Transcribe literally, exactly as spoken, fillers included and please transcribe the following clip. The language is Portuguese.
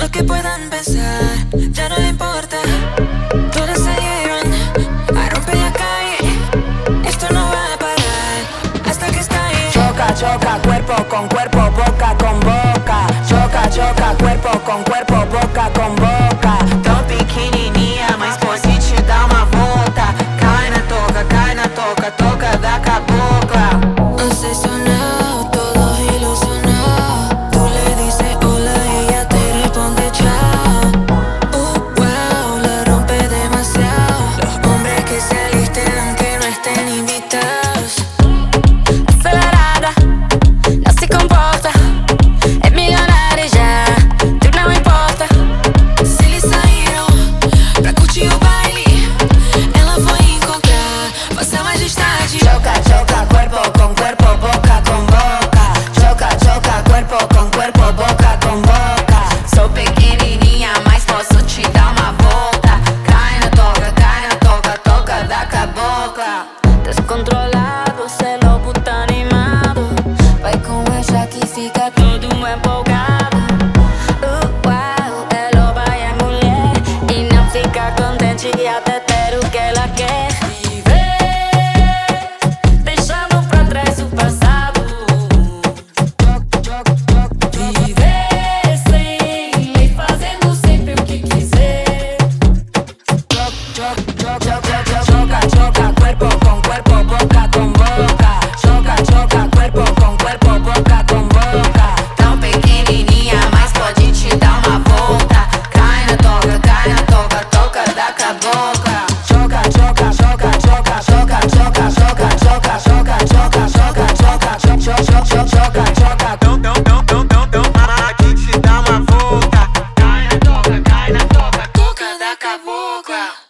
Lo que puedan pensar, ya no le importa. Todas se llevan a romper la calle. Esto no va a parar hasta que estalle. Choca, choca, cuerpo con cuerpo, boca con boca. Choca, choca, cuerpo con cuerpo, boca com boca. Tão pequenininha, mas pode te dar uma volta. Cai na toca, cai na toca, toca da cabocla. Obsesionado, todos ilusionados. Tú le dices hola y ella te responde chao. Uh, wow, la rompe demasiado. Los hombres que se alisten aunque no estén invitados. Acelerada, não se comporta. É milionária já, tu não importa. Se eles saíram pra curtir o baile, ela foi encontrar Vossa Majestade. Choca, choca, cuerpo con cuerpo, boca con boca. Choca, choca, cuerpo con cuerpo, boca con boca. Sou pequenininha, mas posso te dar uma volta. Cai na toca, cai na toca, toca da cabocla. Descontrolado, cê lobo tá animado. Vai com essa que fica todo empolgado. Uh, uau, é loba e é mulher. E não fica contente até ter o que ela quer. Viver, deixando pra trás o passado. Viver sem lei, fazendo sempre o que quiser. Choca, choca, cuerpo con cuerpo, boca con boca. Choca, choca, cuerpo con cuerpo, boca con boca. Tão pequenininha, mas pode te dar uma volta. Cai na toca, cai na toca, toca da cabocla. Choca, choca, choca, choca, choca, choca, choca, choca, choca, choca, choca, choca, choca, choca, choca, choca. Não, não, não, não, não, não, aqui te dá uma volta. Cai na toca, cai na toca, toca da cabocla.